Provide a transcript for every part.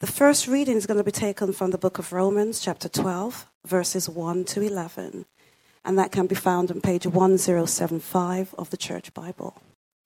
The first reading is going to be taken from the book of Romans, chapter 12, verses 1 to 11. And that can be found on page 1075 of the Church Bible.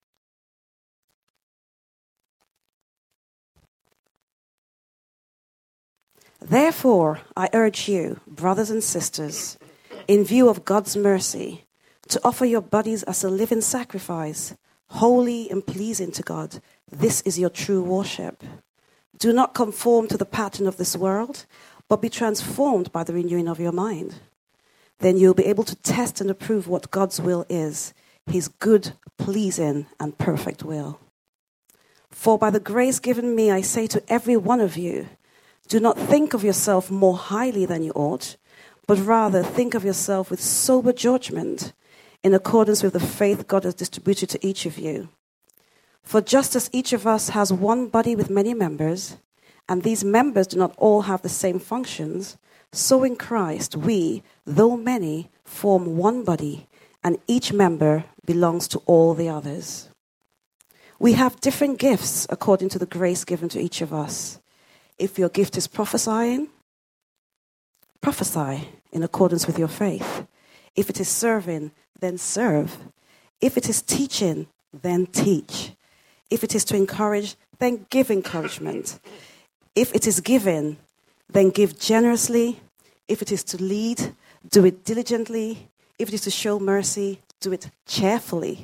Therefore, I urge you, brothers and sisters, in view of God's mercy, to offer your bodies as a living sacrifice, holy and pleasing to God. This is your true worship. Do not conform to the pattern of this world, but be transformed by the renewing of your mind. Then you'll be able to test and approve what God's will is, his good, pleasing, and perfect will. For by the grace given me, I say to every one of you, do not think of yourself more highly than you ought, but rather think of yourself with sober judgment, in accordance with the faith God has distributed to each of you. For just as each of us has one body with many members, and these members do not all have the same functions, so in Christ we, though many, form one body, and each member belongs to all the others. We have different gifts according to the grace given to each of us. If your gift is prophesying, prophesy in accordance with your faith. If it is serving, then serve. If it is teaching, then teach. If it is to encourage, then give encouragement. If it is giving, then give generously. If it is to lead, do it diligently. If it is to show mercy, do it cheerfully.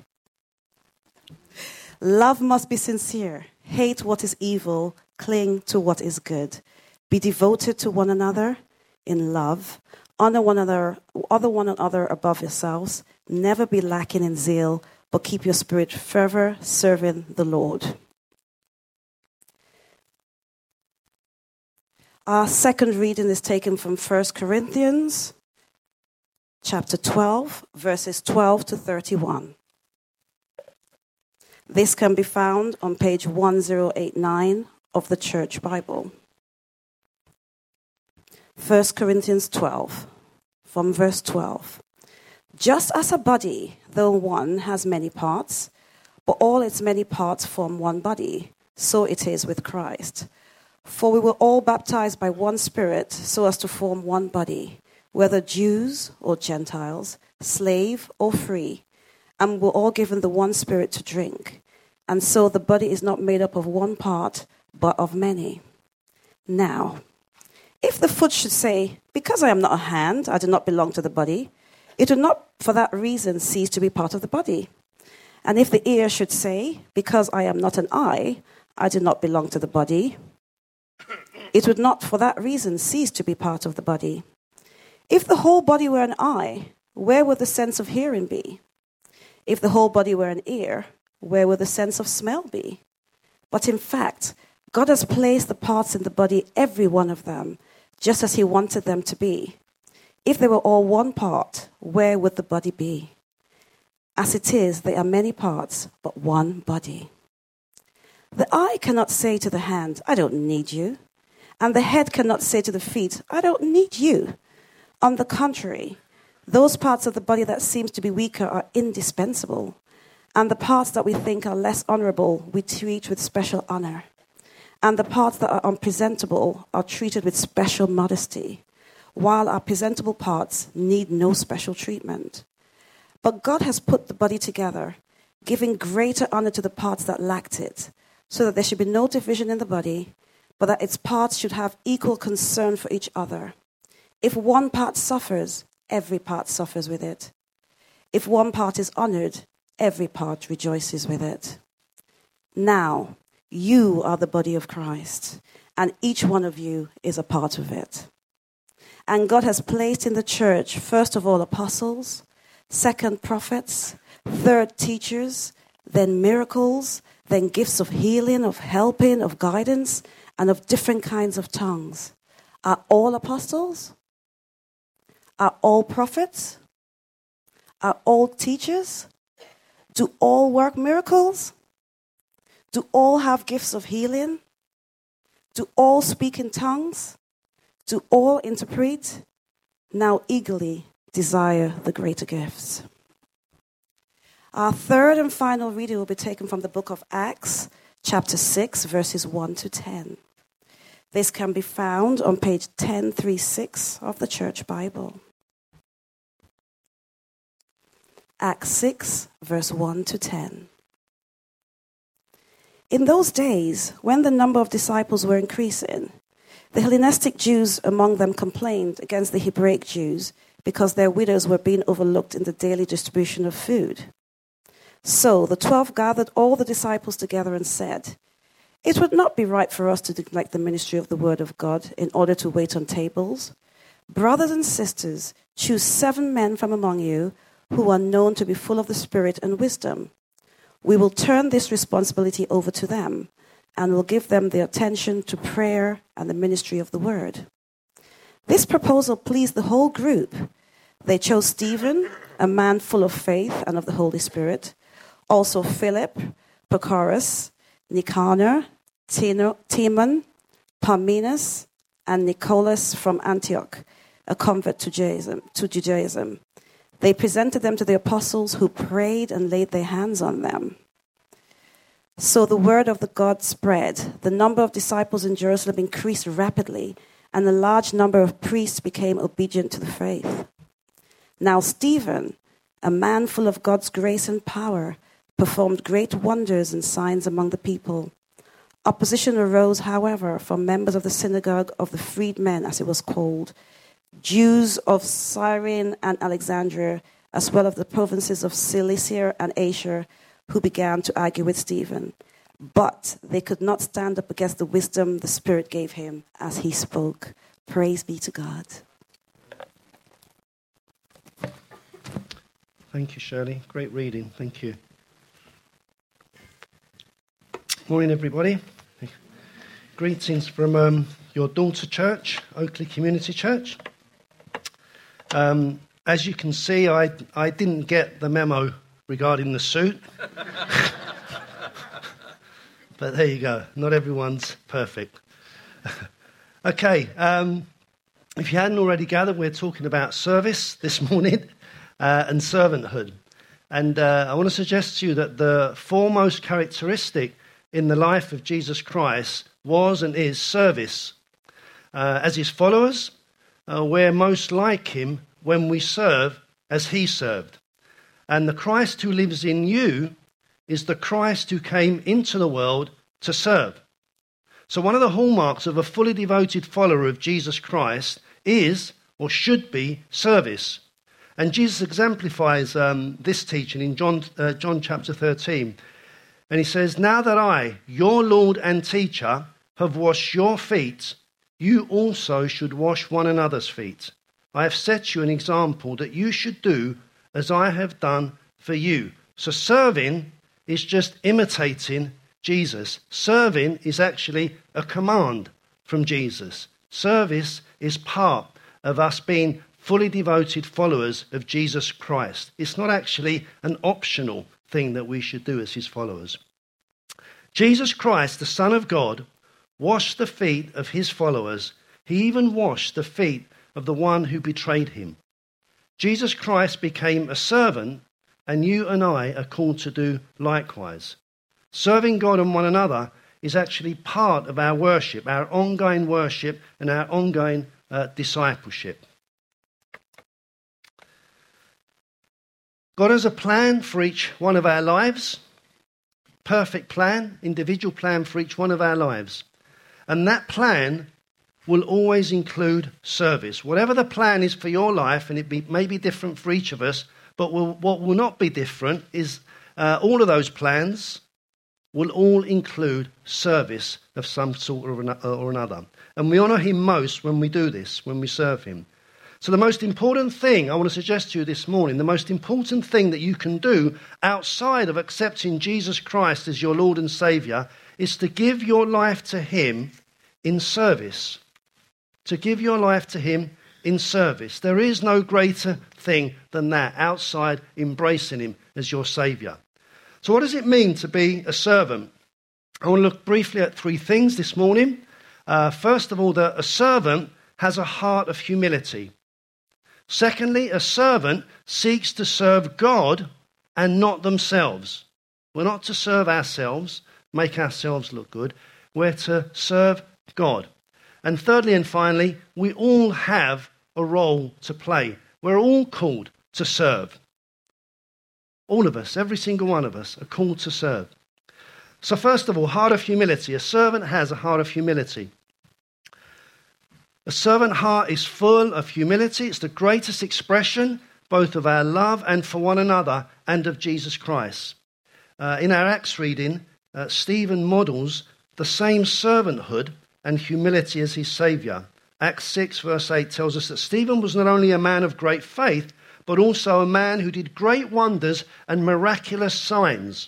Love must be sincere. Hate what is evil. Cling to what is good. Be devoted to one another in love. Honor one another above yourselves. Never be lacking in zeal, but keep your spirit fervor, serving the Lord. Our second reading is taken from 1 Corinthians chapter 12, verses 12 to 31. This can be found on page 1089 of the Church Bible. 1 Corinthians 12, from verse 12. Just as a body, though one, has many parts, but all its many parts form one body, so it is with Christ. For we were all baptized by one Spirit, so as to form one body, whether Jews or Gentiles, slave or free, and we're all given the one Spirit to drink. And so the body is not made up of one part, but of many. Now, if the foot should say, because I am not a hand, I do not belong to the body, it would not for that reason cease to be part of the body. And if the ear should say, because I am not an eye, I do not belong to the body, it would not for that reason cease to be part of the body. If the whole body were an eye, where would the sense of hearing be? If the whole body were an ear, where would the sense of smell be? But in fact, God has placed the parts in the body, every one of them, just as he wanted them to be. If they were all one part, where would the body be? As it is, there are many parts, but one body. The eye cannot say to the hand, I don't need you. And the head cannot say to the feet, I don't need you. On the contrary, those parts of the body that seems to be weaker are indispensable. And the parts that we think are less honorable, we treat with special honor. And the parts that are unpresentable are treated with special modesty, while our presentable parts need no special treatment. But God has put the body together, giving greater honor to the parts that lacked it, so that there should be no division in the body, but that its parts should have equal concern for each other. If one part suffers, every part suffers with it. If one part is honored, every part rejoices with it. Now, you are the body of Christ, and each one of you is a part of it. And God has placed in the church, first of all, apostles, second, prophets, third, teachers, then miracles, then gifts of healing, of helping, of guidance, and of different kinds of tongues. Are all apostles? Are all prophets? Are all teachers? Do all work miracles? Do all have gifts of healing? Do all speak in tongues? Do all interpret? Now eagerly desire the greater gifts. Our third and final reading will be taken from the book of Acts, chapter 6, verses 1 to 10. This can be found on page 1036 of the Church Bible. Acts 6, verse 1 to 10. In those days, when the number of disciples were increasing, the Hellenistic Jews among them complained against the Hebraic Jews because their widows were being overlooked in the daily distribution of food. So the 12 gathered all the disciples together and said, "It would not be right for us to neglect the ministry of the word of God in order to wait on tables. Brothers and sisters, choose 7 men from among you who are known to be full of the Spirit and wisdom. We will turn this responsibility over to them and will give them the attention to prayer and the ministry of the word." This proposal pleased the whole group. They chose Stephen, a man full of faith and of the Holy Spirit, also Philip, Prochorus, Nicanor, Timon, Parmenas, and Nicholas from Antioch, a convert to Judaism. They presented them to the apostles, who prayed and laid their hands on them. So the word of the God spread. The number of disciples in Jerusalem increased rapidly, and a large number of priests became obedient to the faith. Now Stephen, a man full of God's grace and power, performed great wonders and signs among the people. Opposition arose, however, from members of the synagogue of the freedmen, as it was called, Jews of Cyrene and Alexandria, as well as the provinces of Cilicia and Asia, who began to argue with Stephen. But they could not stand up against the wisdom the Spirit gave him as he spoke. Praise be to God. Thank you, Shirley. Great reading. Thank you. Morning, everybody. Greetings from your daughter church, Oakley Community Church. As you can see, I didn't get the memo regarding the suit. But there you go. Not everyone's perfect. Okay. If you hadn't already gathered, we're talking about service this morning and servanthood. And I want to suggest to you that the foremost characteristic in the life of Jesus Christ was and is service. As his followers, we're most like him when we serve as he served. And the Christ who lives in you is the Christ who came into the world to serve. So one of the hallmarks of a fully devoted follower of Jesus Christ is, or should be, service. And Jesus exemplifies this teaching in John chapter 13. And he says, "Now that I, your Lord and teacher, have washed your feet, you also should wash one another's feet. I have set you an example that you should do as I have done for you." So serving is just imitating Jesus. Serving is actually a command from Jesus. Service is part of us being fully devoted followers of Jesus Christ. It's not actually an optional thing that we should do as his followers. Jesus Christ, the Son of God, washed the feet of his followers. He even washed the feet of the one who betrayed him. Jesus Christ became a servant, and you and I are called to do likewise. Serving God and one another is actually part of our worship and our ongoing discipleship. God has a plan for each one of our lives, perfect plan, individual plan for each one of our lives. And that plan will always include service. Whatever the plan is for your life, and it may be different for each of us, but what will not be different is all of those plans will all include service of some sort or another. And we honour him most when we do this, when we serve him. So the most important thing I want to suggest to you this morning, the most important thing that you can do outside of accepting Jesus Christ as your Lord and Saviour is to give your life to him in service. To give your life to him in service. There is no greater thing than that outside embracing him as your Saviour. So what does it mean to be a servant? I want to look briefly at 3 things this morning. First of all, that a servant has a heart of humility. Secondly, a servant seeks to serve God and not themselves. We're not to serve ourselves, make ourselves look good. We're to serve God. And thirdly and finally, we all have a role to play. We're all called to serve. All of us, every single one of us, are called to serve. So first of all, heart of humility. A servant has a heart of humility. A servant heart is full of humility. It's the greatest expression both of our love and for one another and of Jesus Christ. In our Acts reading, Stephen models the same servanthood and humility as his Saviour. Acts 6 verse 8 tells us that Stephen was not only a man of great faith, but also a man who did great wonders and miraculous signs.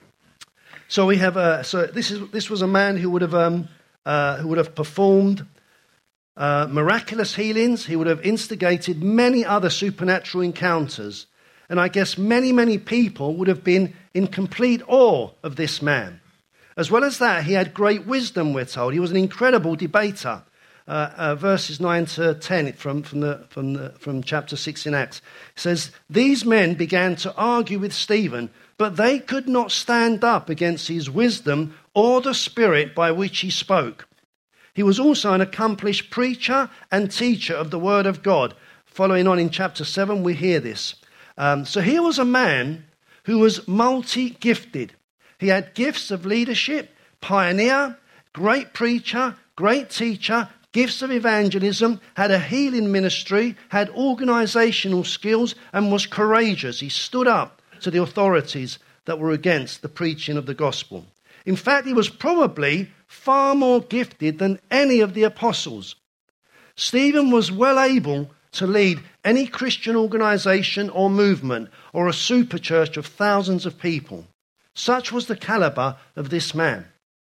So we have this was a man who would have performed miraculous healings. He would have instigated many other supernatural encounters, and I guess many people would have been in complete awe of this man. As well as that, he had great wisdom, we're told. He was an incredible debater. Verses 9 to 10 from chapter 6 in Acts. It says, "These men began to argue with Stephen, but they could not stand up against his wisdom or the spirit by which he spoke. He was also an accomplished preacher and teacher of the word of God." Following on in chapter 7, we hear this. So here was a man who was multi-gifted. He had gifts of leadership, pioneer, great preacher, great teacher, gifts of evangelism, had a healing ministry, had organizational skills, and was courageous. He stood up to the authorities that were against the preaching of the gospel. In fact, he was probably far more gifted than any of the apostles. Stephen was well able to lead any Christian organization or movement or a super church of thousands of people. Such was the caliber of this man.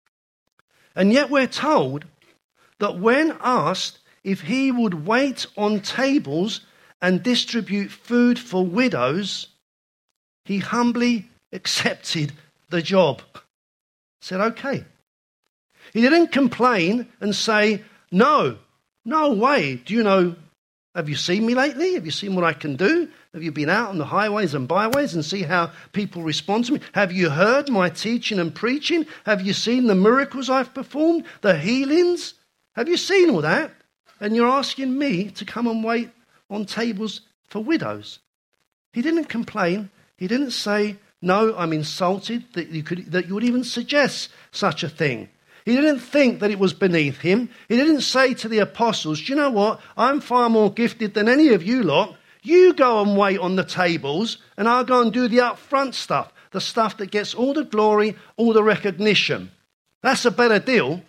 And yet we're told that when asked if he would wait on tables and distribute food for widows, he humbly accepted the job. Said, okay. He didn't complain and say, no way. Do you know, have you seen me lately? Have you seen what I can do? Have you been out on the highways and byways and see how people respond to me? Have you heard my teaching and preaching? Have you seen the miracles I've performed? The healings? Have you seen all that? And you're asking me to come and wait on tables for widows. He didn't complain. He didn't say, no, I'm insulted that you would even suggest such a thing. He didn't think that it was beneath him. He didn't say to the apostles, do you know what? I'm far more gifted than any of you lot. You go and wait on the tables and I'll go and do the upfront stuff, the stuff that gets all the glory, all the recognition. That's a better deal.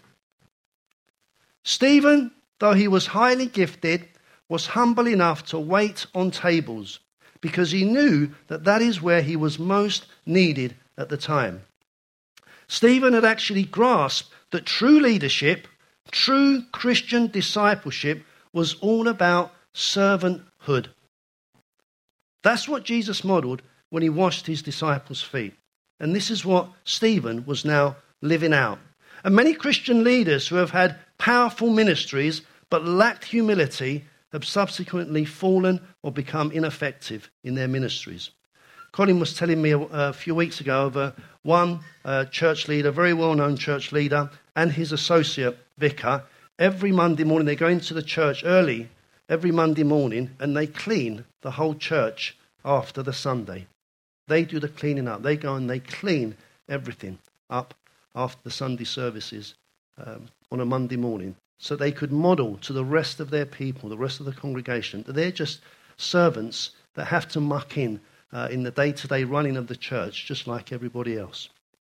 Stephen, though he was highly gifted, was humble enough to wait on tables because he knew that that is where he was most needed at the time. Stephen had actually grasped that true leadership, true Christian discipleship was all about servanthood. That's what Jesus modeled when he washed his disciples' feet. And this is what Stephen was now living out. And many Christian leaders who have had powerful ministries but lacked humility have subsequently fallen or become ineffective in their ministries. Colin was telling me a few weeks ago of one church leader, very well-known church leader, and his associate vicar. Every Monday morning they go into the church early, every Monday morning, and they clean the whole church after the Sunday. They do the cleaning up. They go and they clean everything up after the Sunday services on a Monday morning, so they could model to the rest of their people, the rest of the congregation, that they're just servants that have to muck in the day-to-day running of the church, just like everybody else.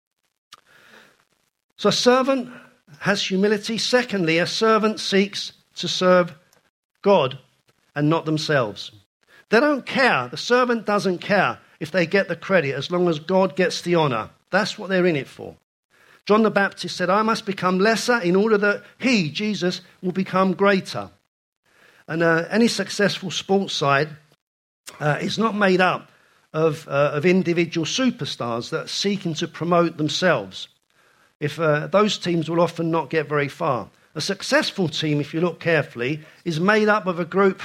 So a servant has humility. Secondly, a servant seeks to serve God and not themselves. They don't care. The servant doesn't care if they get the credit as long as God gets the honor. That's what they're in it for. John the Baptist said, I must become lesser in order that he, Jesus, will become greater. And any successful sports side is not made up of individual superstars that are seeking to promote themselves. If those teams will often not get very far. A successful team, if you look carefully, is made up of a group.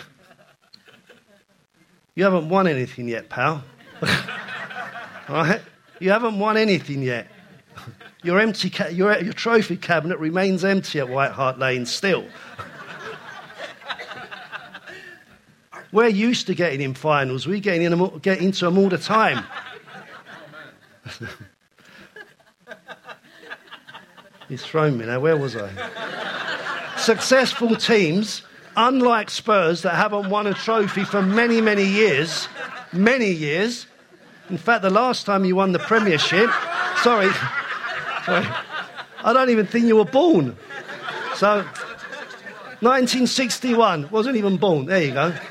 You haven't won anything yet, pal. All right? You haven't won anything yet. your trophy cabinet remains empty at White Hart Lane still. We're used to getting in finals. We get into them all the time. He's thrown me now. Where was I? Successful teams, unlike Spurs that haven't won a trophy for many, many years. Many years. In fact, the last time you won the Premiership... Sorry. I don't even think you were born. So, 1961. Wasn't even born. There you go.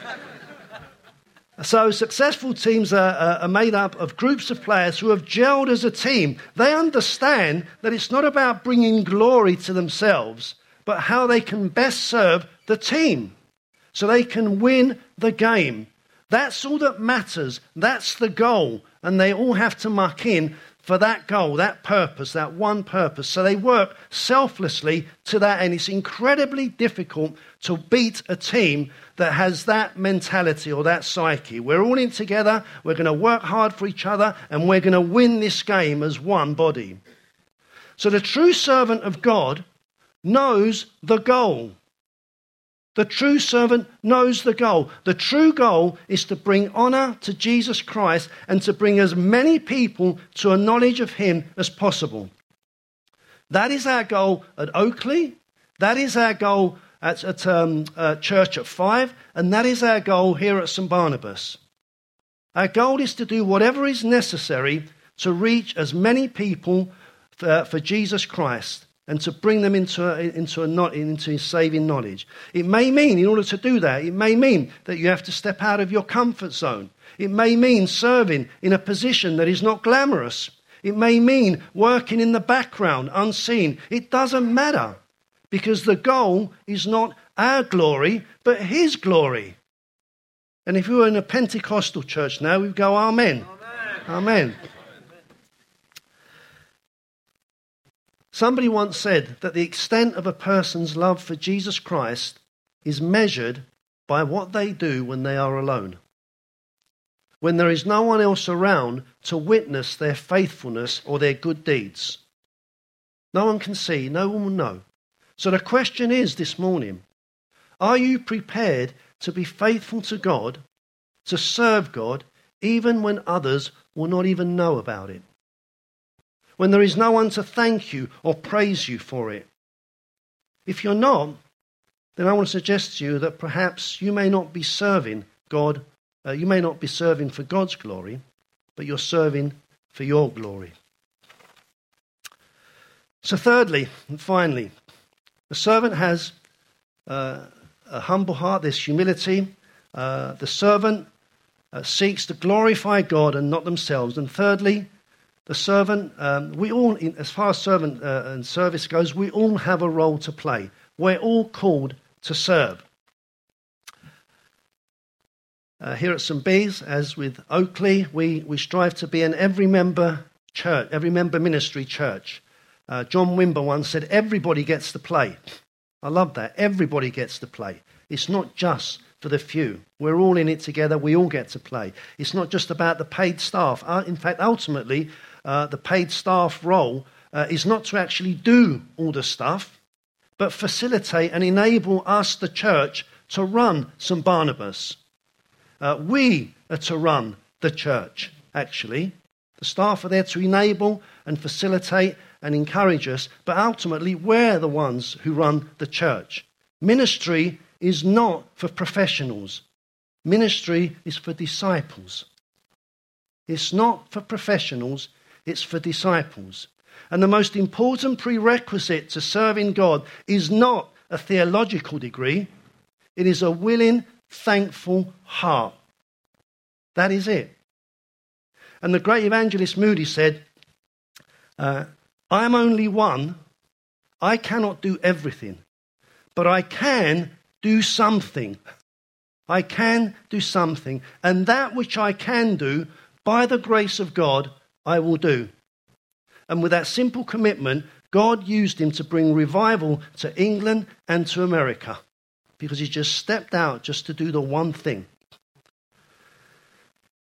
So successful teams are made up of groups of players who have gelled as a team. They understand that it's not about bringing glory to themselves, but how they can best serve the team so they can win the game. That's all that matters. That's the goal. And they all have to muck in for that goal, that purpose, that one purpose. So they work selflessly to that end. It's incredibly difficult to beat a team that has that mentality or that psyche. We're all in together, we're going to work hard for each other, and we're going to win this game as one body. So the true servant of God knows the goal. The true servant knows the goal. The true goal is to bring honor to Jesus Christ and to bring as many people to a knowledge of him as possible. That is our goal at Oakley. That is our goal at Church at 5. And that is our goal here at St. Barnabas. Our goal is to do whatever is necessary to reach as many people for Jesus Christ, and to bring them into his saving knowledge. It may mean, in order to do that, it may mean that you have to step out of your comfort zone. It may mean serving in a position that is not glamorous. It may mean working in the background, unseen. It doesn't matter, because the goal is not our glory, but his glory. And if we were in a Pentecostal church now, we'd go, Amen. Amen. Amen. Somebody once said that the extent of a person's love for Jesus Christ is measured by what they do when they are alone. When there is no one else around to witness their faithfulness or their good deeds. No one can see, no one will know. So the question is this morning, are you prepared to be faithful to God, to serve God, even when others will not even know about it? When there is no one to thank you or praise you for it. If you're not, then I want to suggest to you that perhaps you may not be serving God, you may not be serving for God's glory, but you're serving for your glory. So thirdly and finally, the servant has a humble heart, there's humility. The servant seeks to glorify God and not themselves. And thirdly, the servant, we all, as far as servant and service goes, we all have a role to play. We're all called to serve. Here at St. Bees, as with Oakley, we strive to be an every member church, every member ministry church. John Wimber once said, everybody gets to play. I love that. Everybody gets to play. It's not just for the few. We're all in it together. We all get to play. It's not just about the paid staff. In fact, ultimately, the paid staff role is not to actually do all the stuff, but facilitate and enable us, the church, to run St. Barnabas. We are to run the church, actually. The staff are there to enable and facilitate and encourage us, but ultimately we're the ones who run the church. Ministry is not for professionals. Ministry is for disciples. It's not for professionals, it's for disciples. And the most important prerequisite to serving God is not a theological degree. It is a willing, thankful heart. That is it. And the great evangelist Moody said, I am only one. I cannot do everything, but I can do something. I can do something. And that which I can do, by the grace of God, I will do. And with that simple commitment, God used him to bring revival to England and to America, because he just stepped out just to do the one thing.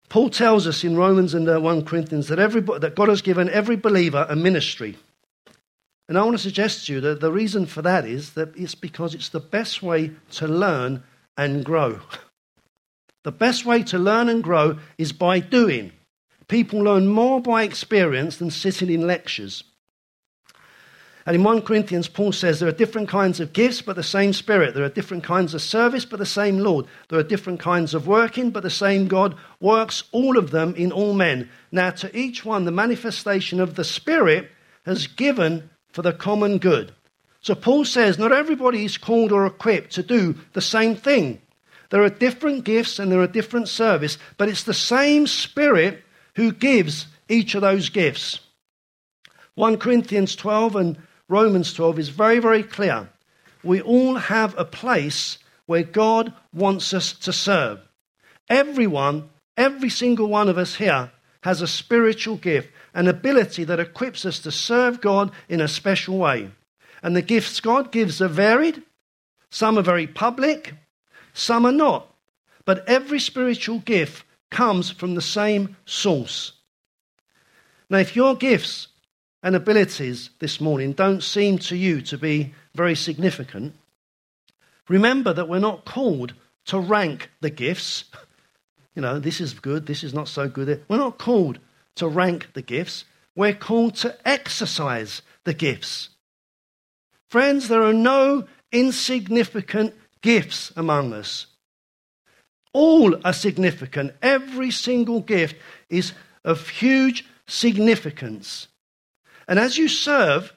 Paul tells us in Romans and 1 Corinthians that God has given every believer a ministry. And I want to suggest to you that the reason for that is that it's because it's the best way to learn and grow. The best way to learn and grow is by doing. People learn more by experience than sitting in lectures. And in 1 Corinthians, Paul says there are different kinds of gifts, but the same Spirit. There are different kinds of service, but the same Lord. There are different kinds of working, but the same God works all of them in all men. Now to each one, the manifestation of the Spirit has given for the common good. So Paul says not everybody is called or equipped to do the same thing. There are different gifts and there are different service, but it's the same Spirit who gives each of those gifts. 1 Corinthians 12 and Romans 12 is very, very clear. We all have a place where God wants us to serve. Everyone, every single one of us here has a spiritual gift, an ability that equips us to serve God in a special way. And the gifts God gives are varied. Some are very public, some are not. But every spiritual gift comes from the same source. Now, if your gifts and abilities this morning don't seem to you to be very significant, remember that we're not called to rank the gifts. You know, this is good, this is not so good. We're not called to rank the gifts. We're called to exercise the gifts. Friends, there are no insignificant gifts among us. All are significant. Every single gift is of huge significance. And as you serve,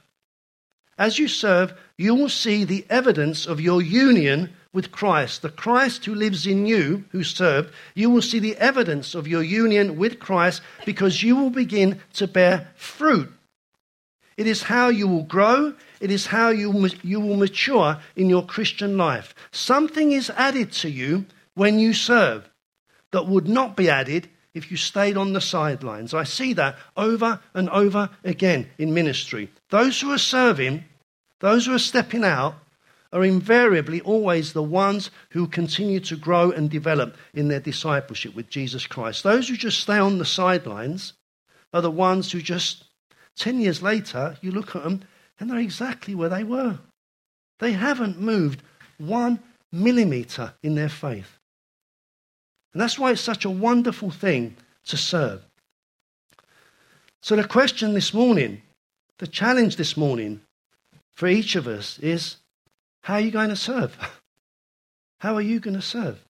you will see the evidence of your union with Christ. The Christ who lives in you, who served, you will see the evidence of your union with Christ because you will begin to bear fruit. It is how you will grow. It is how you will mature in your Christian life. Something is added to you when you serve that would not be added if you stayed on the sidelines. I see that over and over again in ministry. Those who are serving, those who are stepping out, are invariably always the ones who continue to grow and develop in their discipleship with Jesus Christ. Those who just stay on the sidelines are the ones who just 10 years later, you look at them and they're exactly where they were. They haven't moved 1 millimeter in their faith. And that's why it's such a wonderful thing to serve. So the question this morning, the challenge this morning for each of us is, how are you going to serve? How are you going to serve?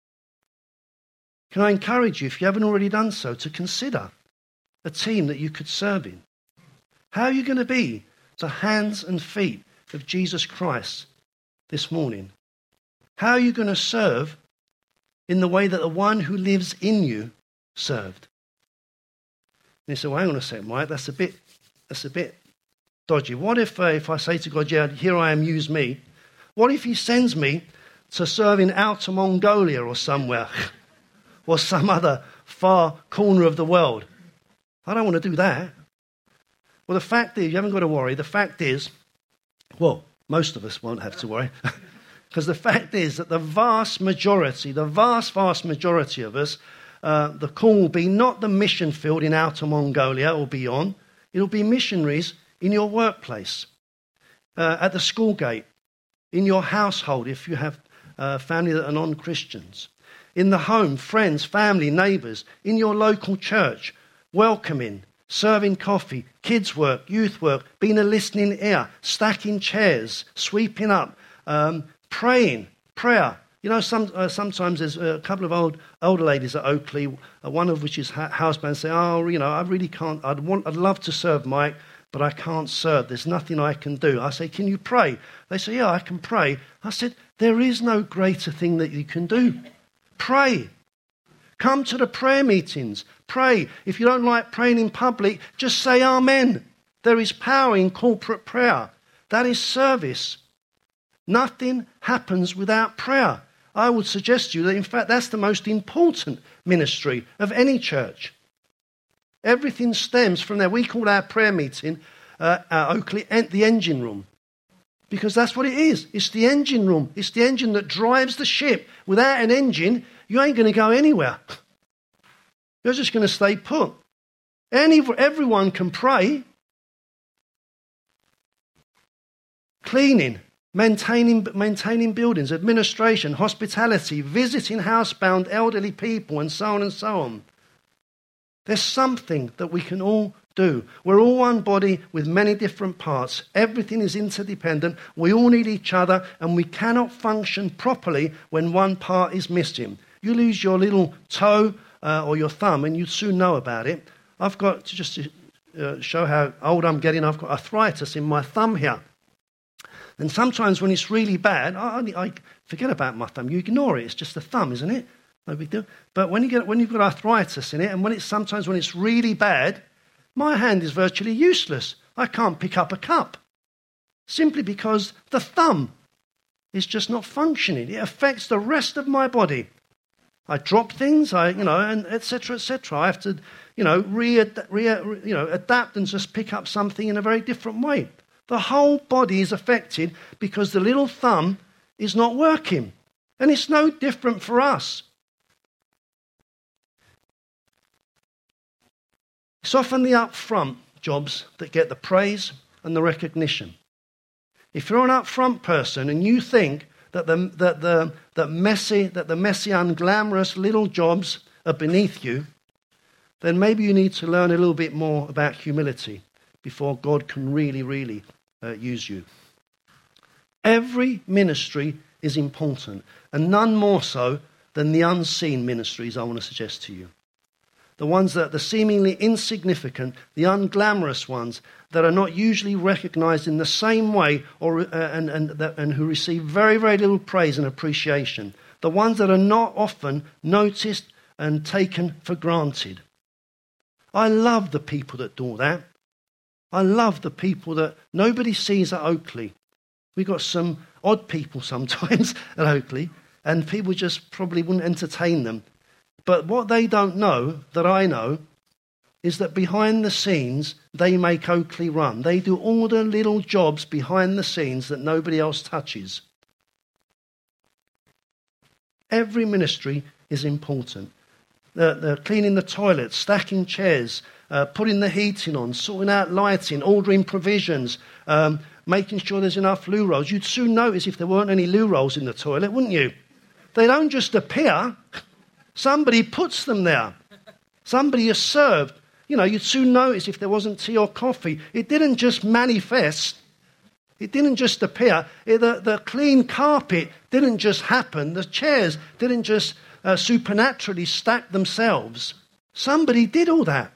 Can I encourage you, if you haven't already done so, to consider a team that you could serve in? How are you going to be the hands and feet of Jesus Christ this morning? How are you going to serve in the way that the one who lives in you served? And you say, well, hang on a second, Mike, that's a bit dodgy. What if I say to God, yeah, here I am, use me? What if he sends me to serve in Outer Mongolia or somewhere, or some other far corner of the world? I don't want to do that. Well, the fact is, you haven't got to worry. The fact is, well, most of us won't have to worry. Because the fact is that the vast majority of us, the call will be not the mission field in Outer Mongolia or beyond. It'll be missionaries in your workplace, at the school gate, in your household if you have family that are non-Christians, in the home, friends, family, neighbours, in your local church, welcoming, serving coffee, kids work, youth work, being a listening ear, stacking chairs, sweeping up, prayer. You know, sometimes there's a couple of older ladies at Oakley, one of which is housebound, say, oh, you know, I really can't, I'd love to serve, Mike, but I can't serve. There's nothing I can do. I say, can you pray? They say, yeah, I can pray. I said, there is no greater thing that you can do. Pray. Come to the prayer meetings. Pray. If you don't like praying in public, just say amen. There is power in corporate prayer. That is service. Nothing happens without prayer. I would suggest to you that, in fact, that's the most important ministry of any church. Everything stems from there. We call our prayer meeting at Oakley the engine room, because that's what it is. It's the engine room. It's the engine that drives the ship. Without an engine, you ain't going to go anywhere. You're just going to stay put. Everyone can pray. Cleaning, maintaining buildings, administration, hospitality, visiting housebound elderly people, and so on and so on. There's something that we can all do. We're all one body with many different parts. Everything is interdependent. We all need each other, and we cannot function properly when one part is missing. You lose your little toe or your thumb, and you soon know about it. I've got, just to show how old I'm getting, I've got arthritis in my thumb here. And sometimes when it's really bad, I forget about my thumb. You ignore it. It's just a thumb, isn't it? No big deal. But when you've got arthritis in it, and sometimes when it's really bad, my hand is virtually useless. I can't pick up a cup simply because the thumb is just not functioning. It affects the rest of my body. I drop things, and etc., etc. I have to, adapt and just pick up something in a very different way. The whole body is affected because the little thumb is not working. And it's no different for us. It's often the up-front jobs that get the praise and the recognition. If you're an up-front person and you think that the messy, unglamorous little jobs are beneath you, then maybe you need to learn a little bit more about humility before God can really, really use you. Every ministry is important, and none more so than the unseen ministries I want to suggest to you. The ones that are the seemingly insignificant, the unglamorous ones that are not usually recognized in the same way and who receive very, very little praise and appreciation. The ones that are not often noticed and taken for granted. I love the people that do that. I love the people that nobody sees at Oakley. We've got some odd people sometimes at Oakley, and people just probably wouldn't entertain them. But what they don't know, that I know, is that behind the scenes, they make Oakley run. They do all the little jobs behind the scenes that nobody else touches. Every ministry is important. They're cleaning the toilets, stacking chairs, putting the heating on, sorting out lighting, ordering provisions, making sure there's enough loo rolls. You'd soon notice if there weren't any loo rolls in the toilet, wouldn't you? They don't just appear. Somebody puts them there. Somebody is served. You'd soon notice if there wasn't tea or coffee. It didn't just manifest. It didn't just appear. The clean carpet didn't just happen. The chairs didn't just supernaturally stack themselves. Somebody did all that.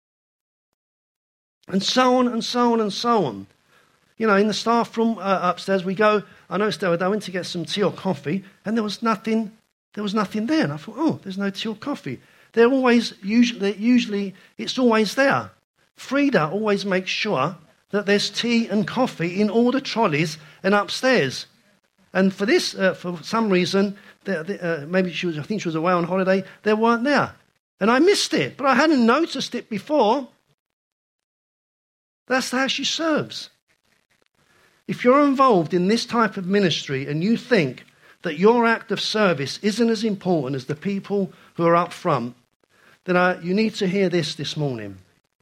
And so on and so on and so on. In the staff room upstairs we go. I noticed I went to get some tea or coffee, and there was nothing there. And I thought, there's no tea or coffee. Usually it's always there. Frida always makes sure that there's tea and coffee in all the trolleys and upstairs. And for this, for some reason, maybe I think she was away on holiday, they weren't there. And I missed it, but I hadn't noticed it before. That's how she serves. If you're involved in this type of ministry and you think that your act of service isn't as important as the people who are up front, then you need to hear this morning.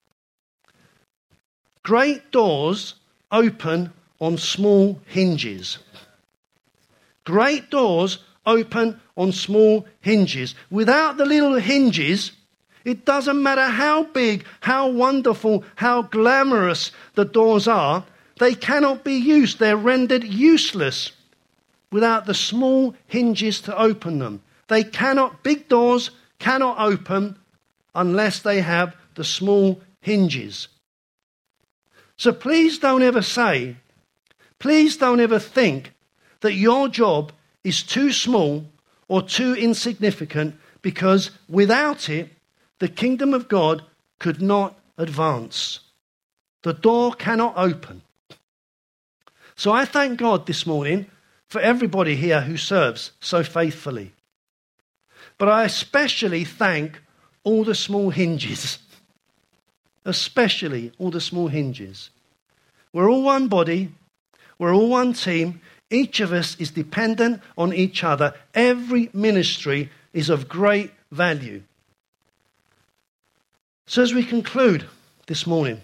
Great doors open on small hinges. Great doors open on small hinges. Without the little hinges, it doesn't matter how big, how wonderful, how glamorous the doors are, they cannot be used. They're rendered useless without the small hinges to open them. Big doors cannot open unless they have the small hinges. So please don't ever think that your job is too small or too insignificant, because without it, the kingdom of God could not advance. The door cannot open. So I thank God this morning for everybody here who serves so faithfully. But I especially thank all the small hinges. Especially all the small hinges. We're all one body. We're all one team. Each of us is dependent on each other. Every ministry is of great value. So as we conclude this morning,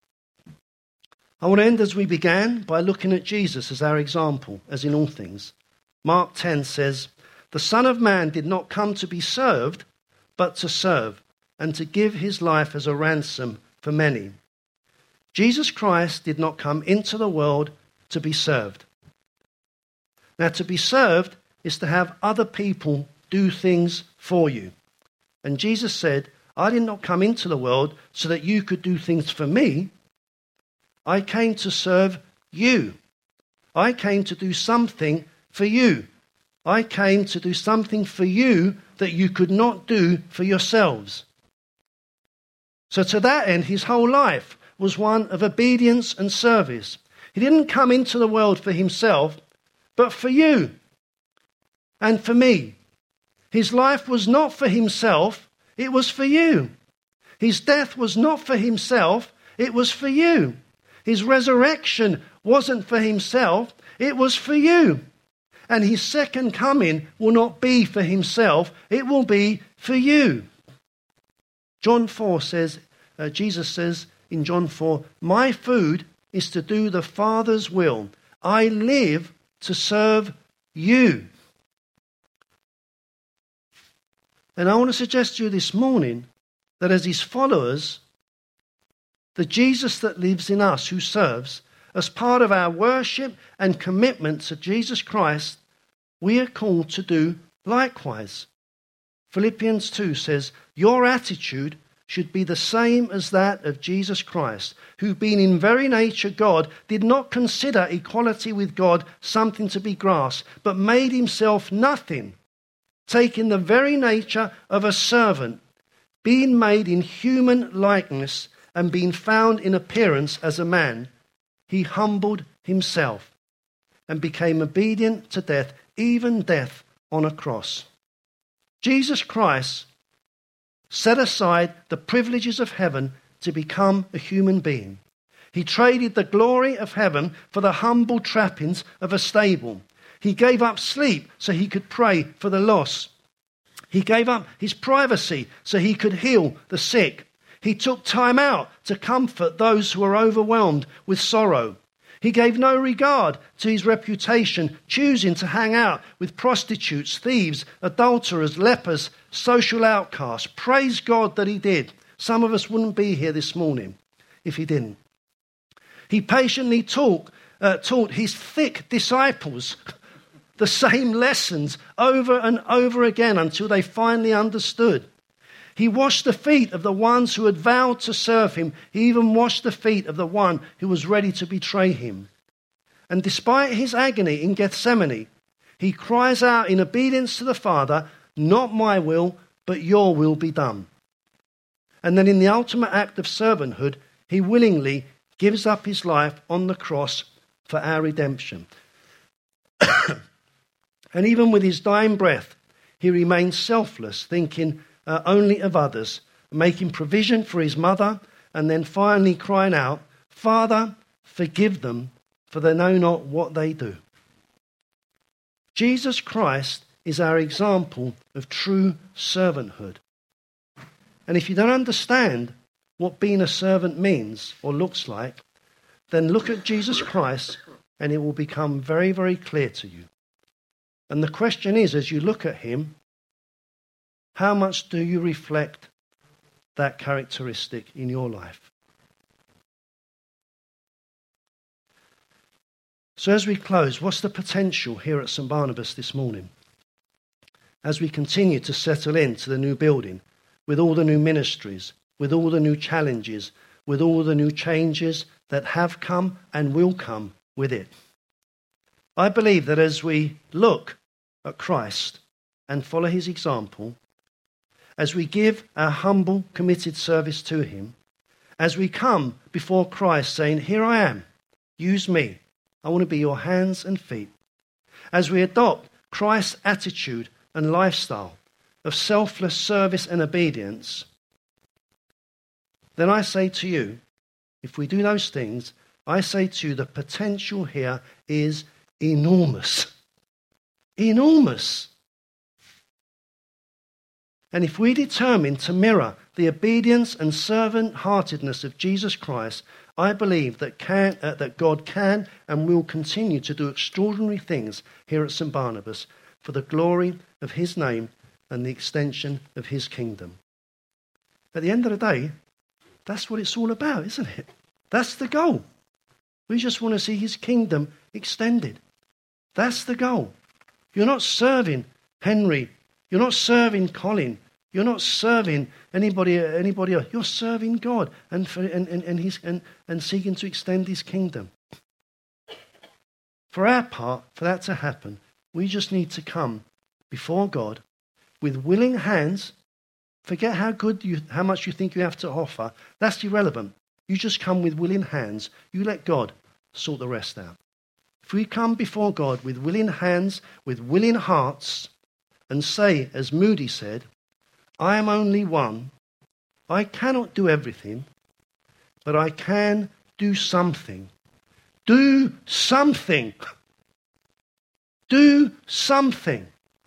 I want to end as we began by looking at Jesus as our example, as in all things. Mark 10 says, "The Son of Man did not come to be served, but to serve, and to give his life as a ransom for many." Jesus Christ did not come into the world to be served. Now, to be served is to have other people do things for you. And Jesus said, "I did not come into the world so that you could do things for me. I came to serve you. I came to do something for you. I came to do something for you that you could not do for yourselves." So to that end, his whole life was one of obedience and service. He didn't come into the world for himself, but for you and for me. His life was not for himself, it was for you. His death was not for himself, it was for you. His resurrection wasn't for himself, it was for you. And his second coming will not be for himself, it will be for you. John 4 says, Jesus says in John 4, "My food is to do the Father's will. I live to serve you." And I want to suggest to you this morning that as his followers, the Jesus that lives in us, who serves, as part of our worship and commitment to Jesus Christ, we are called to do likewise. Philippians 2 says, "Your attitude should be the same as that of Jesus Christ, who being in very nature God, did not consider equality with God something to be grasped, but made himself nothing, taking the very nature of a servant, being made in human likeness, and being found in appearance as a man, he humbled himself and became obedient to death, even death on a cross." Jesus Christ set aside the privileges of heaven to become a human being. He traded the glory of heaven for the humble trappings of a stable. He gave up sleep so he could pray for the lost. He gave up his privacy so he could heal the sick. He took time out to comfort those who were overwhelmed with sorrow. He gave no regard to his reputation, choosing to hang out with prostitutes, thieves, adulterers, lepers, social outcasts. Praise God that he did. Some of us wouldn't be here this morning if he didn't. He patiently taught his thick disciples the same lessons over and over again until they finally understood. He washed the feet of the ones who had vowed to serve him. He even washed the feet of the one who was ready to betray him. And despite his agony in Gethsemane, he cries out in obedience to the Father, "Not my will, but your will be done." And then in the ultimate act of servanthood, he willingly gives up his life on the cross for our redemption. And even with his dying breath, he remains selfless, thinking only of others, making provision for his mother, and then finally crying out, "Father, forgive them, for they know not what they do." Jesus Christ is our example of true servanthood. And if you don't understand what being a servant means or looks like, then look at Jesus Christ and it will become very, very clear to you. And the question is, as you look at him, how much do you reflect that characteristic in your life? So as we close, what's the potential here at St Barnabas this morning? As we continue to settle into the new building, with all the new ministries, with all the new challenges, with all the new changes that have come and will come with it. I believe that as we look at Christ and follow his example, as we give our humble, committed service to him, as we come before Christ saying, "Here I am, use me, I want to be your hands and feet," as we adopt Christ's attitude and lifestyle of selfless service and obedience, then I say to you, if we do those things, I say to you the potential here is enormous. Enormous. And if we determine to mirror the obedience and servant-heartedness of Jesus Christ, I believe that God can and will continue to do extraordinary things here at St. Barnabas for the glory of his name and the extension of his kingdom. At the end of the day, that's what it's all about, isn't it? That's the goal. We just want to see his kingdom extended. That's the goal. You're not serving Henry. You're not serving Colin. You're not serving anybody else. You're serving God and seeking to extend his kingdom. For our part, for that to happen, we just need to come before God with willing hands. Forget how much you think you have to offer. That's irrelevant. You just come with willing hands. You let God sort the rest out. If we come before God with willing hands, with willing hearts, and say, as Moody said, I am only one. I cannot do everything, but I can do something. Do something. Do something.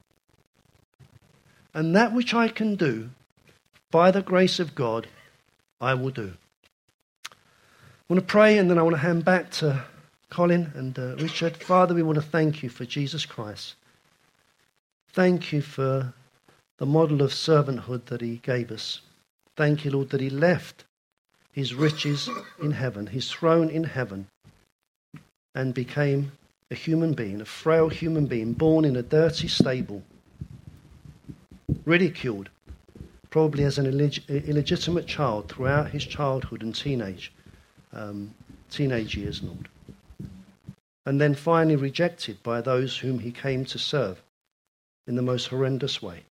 And that which I can do, by the grace of God, I will do. I want to pray, and then I want to hand back to Colin and Richard. Father, we want to thank you for Jesus Christ. Thank you for the model of servanthood that he gave us. Thank you, Lord, that he left his riches in heaven, his throne in heaven, and became a human being, a frail human being, born in a dirty stable, ridiculed, probably as an illegitimate child throughout his childhood and teenage years, Lord. And then finally rejected by those whom he came to serve in the most horrendous way.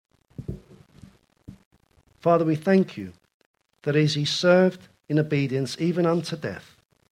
Father, we thank you that as he served in obedience even unto death,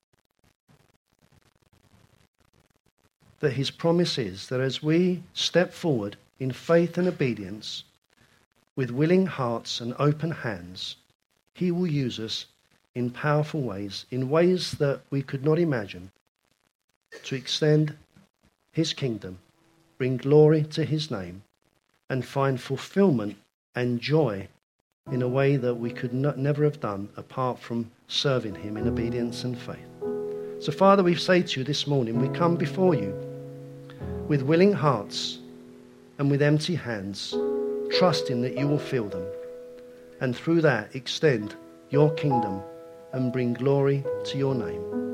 that his promise is that as we step forward in faith and obedience, with willing hearts and open hands, he will use us in powerful ways, in ways that we could not imagine, to extend his kingdom, bring glory to his name, and find fulfillment and joy in a way that we could never have done apart from serving him in obedience and faith. So, Father, we say to you this morning, we come before you with willing hearts and with empty hands, trusting that you will fill them, and through that extend your kingdom and bring glory to your name.